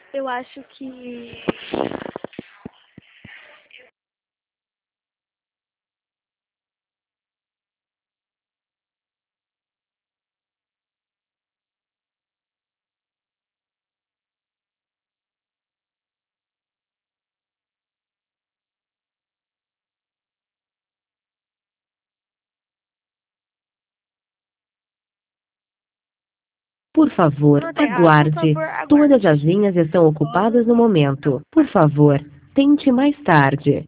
Eu acho que... Por favor, Não tem. Ah, por aguarde. favor, Todas aguarde. as linhas estão ocupadas no momento. Por favor, tente mais tarde.